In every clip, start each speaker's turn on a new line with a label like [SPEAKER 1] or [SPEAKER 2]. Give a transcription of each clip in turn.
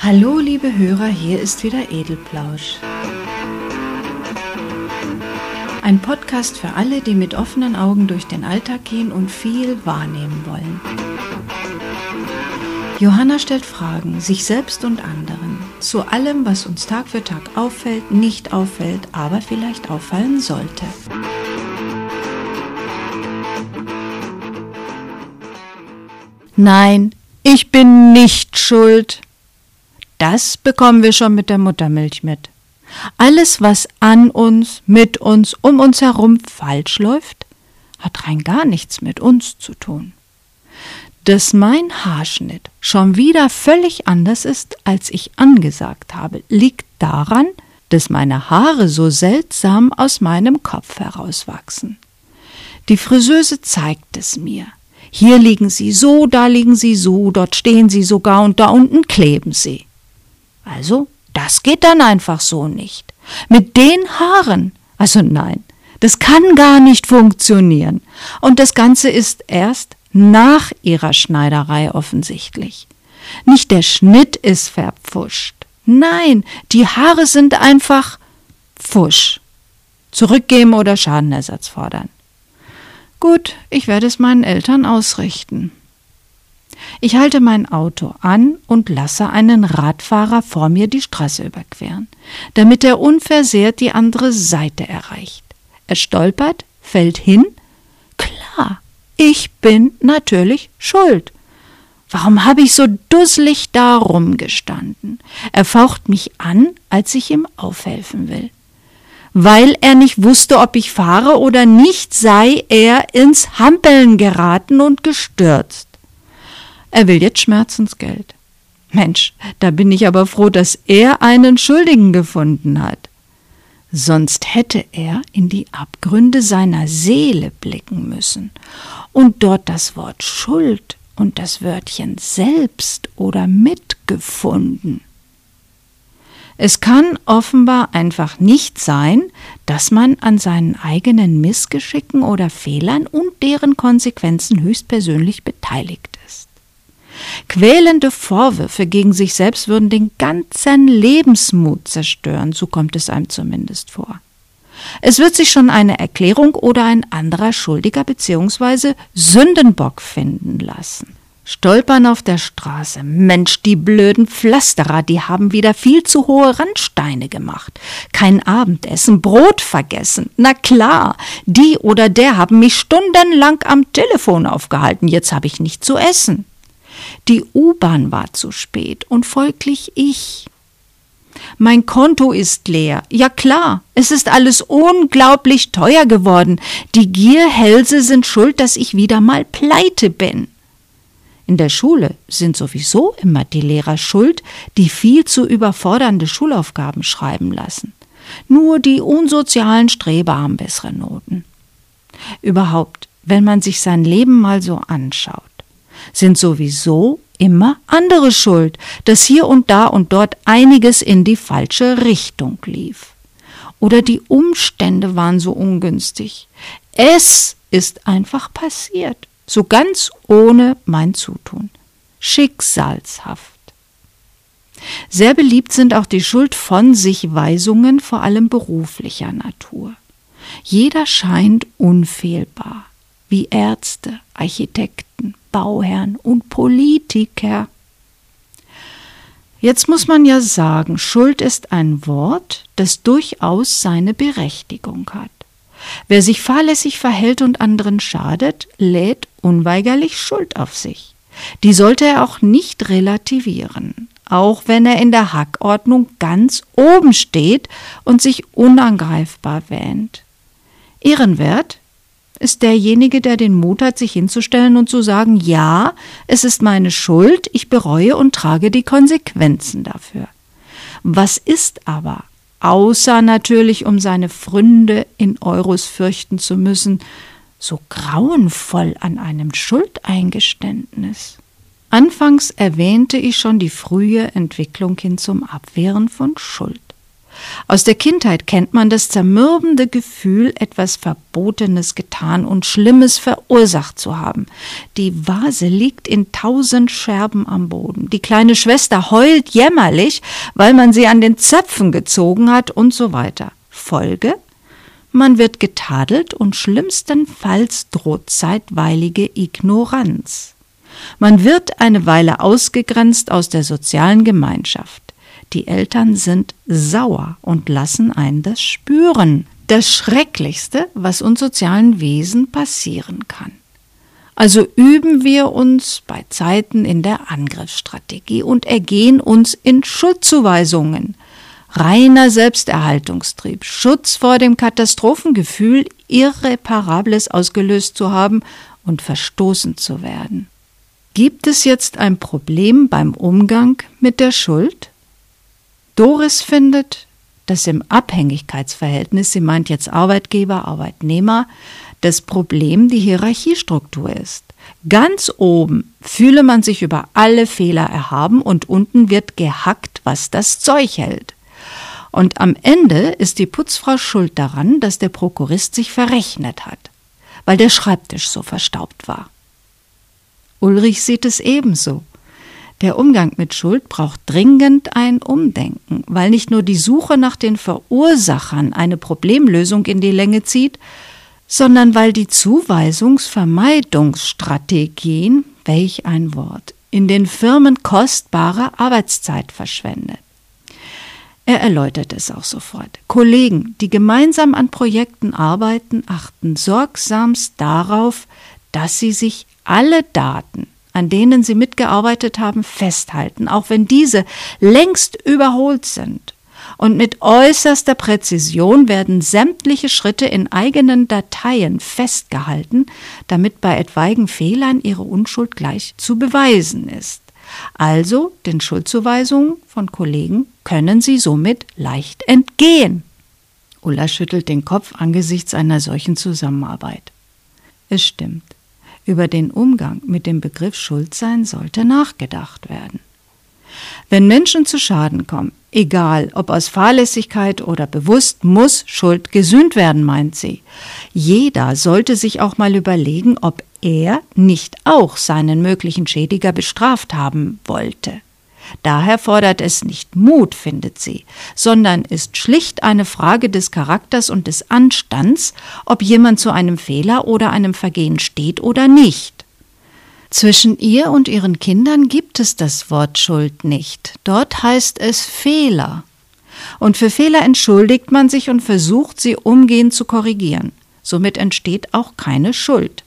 [SPEAKER 1] Hallo liebe Hörer, hier ist wieder Edelplausch. Ein Podcast für alle, die mit offenen Augen durch den Alltag gehen und viel wahrnehmen wollen. Johanna stellt Fragen, sich selbst und anderen, zu allem, was uns Tag für Tag auffällt, nicht auffällt, aber vielleicht auffallen sollte. Nein, ich bin nicht schuld. Das bekommen wir schon mit der Muttermilch mit. Alles, was an uns, mit uns, um uns herum falsch läuft, hat rein gar nichts mit uns zu tun. Dass mein Haarschnitt schon wieder völlig anders ist, als ich angesagt habe, liegt daran, dass meine Haare so seltsam aus meinem Kopf herauswachsen. Die Friseuse zeigt es mir. Hier liegen sie so, da liegen sie so, dort stehen sie sogar und da unten kleben sie. Also, das geht dann einfach so nicht. Mit den Haaren, also nein, das kann gar nicht funktionieren. Und das Ganze ist erst nach ihrer Schneiderei offensichtlich. Nicht der Schnitt ist verpfuscht. Nein, die Haare sind einfach pfusch. Zurückgeben oder Schadenersatz fordern. Gut, ich werde es meinen Eltern ausrichten. Ich halte mein Auto an und lasse einen Radfahrer vor mir die Straße überqueren, damit er unversehrt die andere Seite erreicht. Er stolpert, fällt hin. Klar, ich bin natürlich schuld. Warum habe ich so dusselig da rumgestanden? Er faucht mich an, als ich ihm aufhelfen will. Weil er nicht wusste, ob ich fahre oder nicht, sei er ins Hampeln geraten und gestürzt. Er will jetzt Schmerzensgeld. Mensch, da bin ich aber froh, dass er einen Schuldigen gefunden hat. Sonst hätte er in die Abgründe seiner Seele blicken müssen und dort das Wort Schuld und das Wörtchen selbst oder mitgefunden. Es kann offenbar einfach nicht sein, dass man an seinen eigenen Missgeschicken oder Fehlern und deren Konsequenzen höchstpersönlich beteiligt ist. Quälende Vorwürfe gegen sich selbst würden den ganzen Lebensmut zerstören, so kommt es einem zumindest vor. Es wird sich schon eine Erklärung oder ein anderer Schuldiger bzw. Sündenbock finden lassen. Stolpern auf der Straße. Mensch, die blöden Pflasterer, die haben wieder viel zu hohe Randsteine gemacht. Kein Abendessen, Brot vergessen. Na klar, die oder der haben mich stundenlang am Telefon aufgehalten. Jetzt habe ich nichts zu essen. Die U-Bahn war zu spät und folglich ich. Mein Konto ist leer. Ja klar, es ist alles unglaublich teuer geworden. Die Gierhälse sind schuld, dass ich wieder mal pleite bin. In der Schule sind sowieso immer die Lehrer schuld, die viel zu überfordernde Schulaufgaben schreiben lassen. Nur die unsozialen Streber haben bessere Noten. Überhaupt, wenn man sich sein Leben mal so anschaut, sind sowieso immer andere schuld, dass hier und da und dort einiges in die falsche Richtung lief. Oder die Umstände waren so ungünstig. Es ist einfach passiert. So ganz ohne mein Zutun. Schicksalshaft. Sehr beliebt sind auch die Schuld-von-sich-Weisungen, vor allem beruflicher Natur. Jeder scheint unfehlbar, wie Ärzte, Architekten, Bauherren und Politiker. Jetzt muss man ja sagen, Schuld ist ein Wort, das durchaus seine Berechtigung hat. Wer sich fahrlässig verhält und anderen schadet, lädt unweigerlich Schuld auf sich. Die sollte er auch nicht relativieren, auch wenn er in der Hackordnung ganz oben steht und sich unangreifbar wähnt. Ehrenwert ist derjenige, der den Mut hat, sich hinzustellen und zu sagen, ja, es ist meine Schuld, ich bereue und trage die Konsequenzen dafür. Was ist aber, außer natürlich, um seine Pfründe in Euros fürchten zu müssen, so grauenvoll an einem Schuldeingeständnis? Anfangs erwähnte ich schon die frühe Entwicklung hin zum Abwehren von Schuld. Aus der Kindheit kennt man das zermürbende Gefühl, etwas Verbotenes getan und Schlimmes verursacht zu haben. Die Vase liegt in 1000 Scherben am Boden. Die kleine Schwester heult jämmerlich, weil man sie an den Zöpfen gezogen hat und so weiter. Folge: Man wird getadelt und schlimmstenfalls droht zeitweilige Ignoranz. Man wird eine Weile ausgegrenzt aus der sozialen Gemeinschaft. Die Eltern sind sauer und lassen einen das spüren. Das Schrecklichste, was uns sozialen Wesen passieren kann. Also üben wir uns bei Zeiten in der Angriffsstrategie und ergehen uns in Schuldzuweisungen. Reiner Selbsterhaltungstrieb, Schutz vor dem Katastrophengefühl, Irreparables ausgelöst zu haben und verstoßen zu werden. Gibt es jetzt ein Problem beim Umgang mit der Schuld? Doris findet, dass im Abhängigkeitsverhältnis, sie meint jetzt Arbeitgeber, Arbeitnehmer, das Problem die Hierarchiestruktur ist. Ganz oben fühle man sich über alle Fehler erhaben und unten wird gehackt, was das Zeug hält. Und am Ende ist die Putzfrau schuld daran, dass der Prokurist sich verrechnet hat, weil der Schreibtisch so verstaubt war. Ulrich sieht es ebenso. Der Umgang mit Schuld braucht dringend ein Umdenken, weil nicht nur die Suche nach den Verursachern eine Problemlösung in die Länge zieht, sondern weil die Zuweisungsvermeidungsstrategien, welch ein Wort, in den Firmen kostbare Arbeitszeit verschwendet. Er erläutert es auch sofort. Kollegen, die gemeinsam an Projekten arbeiten, achten sorgsamst darauf, dass sie sich alle Daten, an denen sie mitgearbeitet haben, festhalten, auch wenn diese längst überholt sind. Und mit äußerster Präzision werden sämtliche Schritte in eigenen Dateien festgehalten, damit bei etwaigen Fehlern ihre Unschuld gleich zu beweisen ist. Also den Schuldzuweisungen von Kollegen können sie somit leicht entgehen. Ulla schüttelt den Kopf angesichts einer solchen Zusammenarbeit. Es stimmt. Über den Umgang mit dem Begriff Schuldsein sollte nachgedacht werden. Wenn Menschen zu Schaden kommen, egal ob aus Fahrlässigkeit oder bewusst, muss Schuld gesühnt werden, meint sie. Jeder sollte sich auch mal überlegen, ob er nicht auch seinen möglichen Schädiger bestraft haben wollte. Daher fordert es nicht Mut, findet sie, sondern ist schlicht eine Frage des Charakters und des Anstands, ob jemand zu einem Fehler oder einem Vergehen steht oder nicht. Zwischen ihr und ihren Kindern gibt es das Wort Schuld nicht. Dort heißt es Fehler. Und für Fehler entschuldigt man sich und versucht, sie umgehend zu korrigieren. Somit entsteht auch keine Schuld.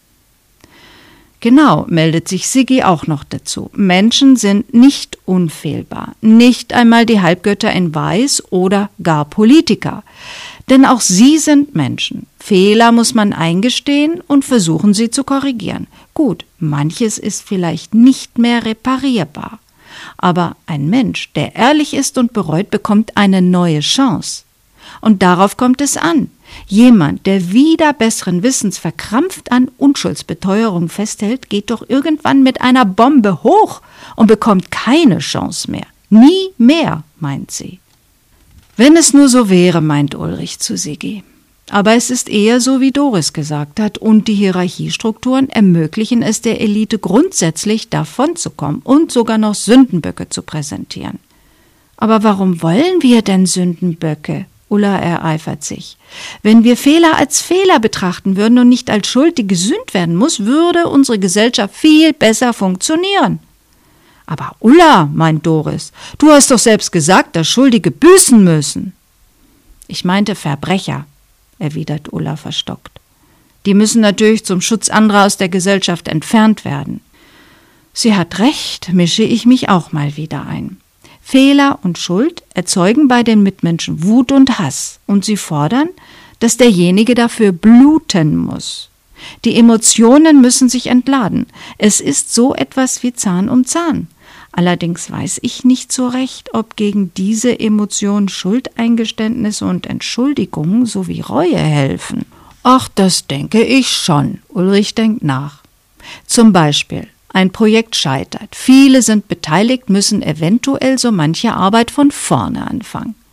[SPEAKER 1] Genau, meldet sich Siggi auch noch dazu. Menschen sind nicht unfehlbar, nicht einmal die Halbgötter in Weiß oder gar Politiker. Denn auch sie sind Menschen. Fehler muss man eingestehen und versuchen, sie zu korrigieren. Gut, manches ist vielleicht nicht mehr reparierbar. Aber ein Mensch, der ehrlich ist und bereut, bekommt eine neue Chance. Und darauf kommt es an. Jemand, der wider besseren Wissens verkrampft an Unschuldsbeteuerung festhält, geht doch irgendwann mit einer Bombe hoch und bekommt keine Chance mehr. Nie mehr, meint sie. Wenn es nur so wäre, meint Ulrich zu Siggi. Aber es ist eher so, wie Doris gesagt hat, und die Hierarchiestrukturen ermöglichen es der Elite grundsätzlich davonzukommen und sogar noch Sündenböcke zu präsentieren. Aber warum wollen wir denn Sündenböcke? Ulla ereifert sich. Wenn wir Fehler als Fehler betrachten würden und nicht als Schuld, die gesühnt werden muss, würde unsere Gesellschaft viel besser funktionieren. Aber Ulla, meint Doris, du hast doch selbst gesagt, dass Schuldige büßen müssen. Ich meinte Verbrecher, erwidert Ulla verstockt. Die müssen natürlich zum Schutz anderer aus der Gesellschaft entfernt werden. Sie hat recht, mische ich mich auch mal wieder ein. Fehler und Schuld erzeugen bei den Mitmenschen Wut und Hass und sie fordern, dass derjenige dafür bluten muss. Die Emotionen müssen sich entladen. Es ist so etwas wie Zahn um Zahn. Allerdings weiß ich nicht so recht, ob gegen diese Emotionen Schuldeingeständnisse und Entschuldigungen sowie Reue helfen. Ach, das denke ich schon. Ulrich denkt nach. Zum Beispiel: Ein Projekt scheitert. Viele sind beteiligt, müssen eventuell so manche Arbeit von vorne anfangen.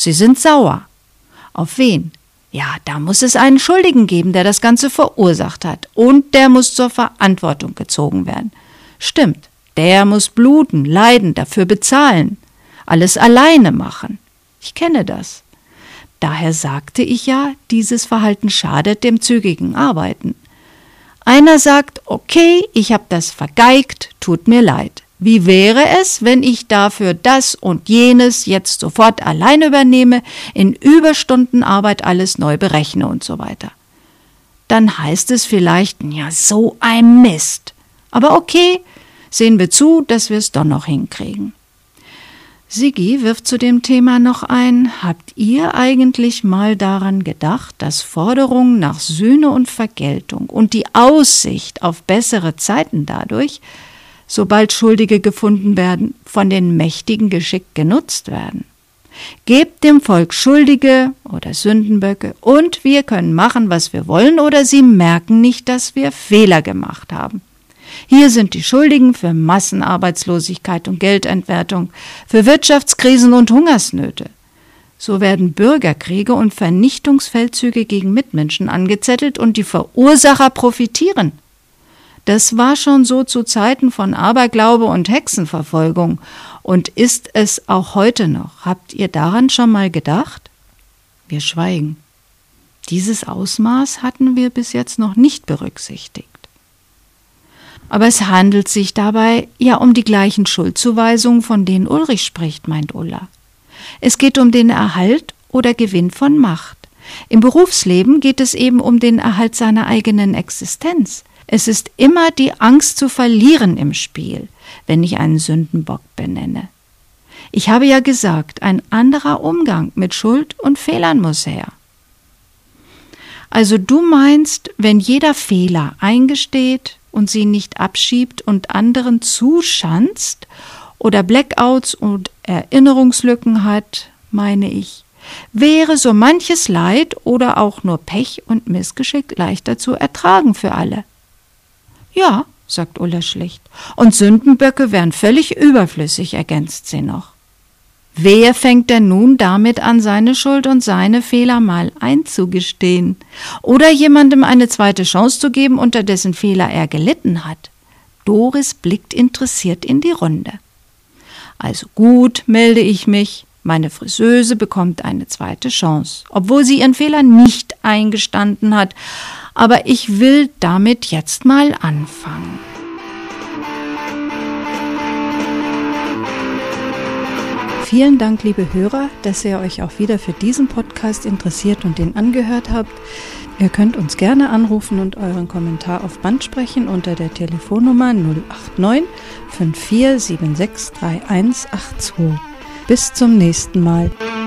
[SPEAKER 1] Sie sind sauer. Auf wen? Ja, da muss es einen Schuldigen geben, der das Ganze verursacht hat. Und der muss zur Verantwortung gezogen werden. Stimmt, der muss bluten, leiden, dafür bezahlen. Alles alleine machen. Ich kenne das. Daher sagte ich ja, dieses Verhalten schadet dem zügigen Arbeiten. Einer sagt, okay, ich habe das vergeigt, tut mir leid. Wie wäre es, wenn ich dafür das und jenes jetzt sofort alleine übernehme, in Überstundenarbeit alles neu berechne und so weiter? Dann heißt es vielleicht, ja, so ein Mist. Aber okay, sehen wir zu, dass wir es doch noch hinkriegen. Sigi wirft zu dem Thema noch ein, habt ihr eigentlich mal daran gedacht, dass Forderungen nach Sühne und Vergeltung und die Aussicht auf bessere Zeiten dadurch, sobald Schuldige gefunden werden, von den Mächtigen geschickt genutzt werden? Gebt dem Volk Schuldige oder Sündenböcke und wir können machen, was wir wollen, oder sie merken nicht, dass wir Fehler gemacht haben. Hier sind die Schuldigen für Massenarbeitslosigkeit und Geldentwertung, für Wirtschaftskrisen und Hungersnöte. So werden Bürgerkriege und Vernichtungsfeldzüge gegen Mitmenschen angezettelt und die Verursacher profitieren. Das war schon so zu Zeiten von Aberglaube und Hexenverfolgung und ist es auch heute noch. Habt ihr daran schon mal gedacht? Wir schweigen. Dieses Ausmaß hatten wir bis jetzt noch nicht berücksichtigt. Aber es handelt sich dabei ja um die gleichen Schuldzuweisungen, von denen Ulrich spricht, meint Ulla. Es geht um den Erhalt oder Gewinn von Macht. Im Berufsleben geht es eben um den Erhalt seiner eigenen Existenz. Es ist immer die Angst zu verlieren im Spiel, wenn ich einen Sündenbock benenne. Ich habe ja gesagt, ein anderer Umgang mit Schuld und Fehlern muss her. Also du meinst, wenn jeder Fehler eingesteht und sie nicht abschiebt und anderen zuschanzt oder Blackouts und Erinnerungslücken hat, meine ich, wäre so manches Leid oder auch nur Pech und Missgeschick leichter zu ertragen für alle. Ja, sagt Ulla schlicht, und Sündenböcke wären völlig überflüssig, ergänzt sie noch. Wer fängt denn nun damit an, seine Schuld und seine Fehler mal einzugestehen oder jemandem eine zweite Chance zu geben, unter dessen Fehler er gelitten hat? Doris blickt interessiert in die Runde. Also gut, melde ich mich, meine Friseuse bekommt eine zweite Chance, obwohl sie ihren Fehler nicht eingestanden hat, aber ich will damit jetzt mal anfangen. Vielen Dank, liebe Hörer, dass ihr euch auch wieder für diesen Podcast interessiert und den angehört habt. Ihr könnt uns gerne anrufen und euren Kommentar auf Band sprechen unter der Telefonnummer 089 5476 3182. Bis zum nächsten Mal.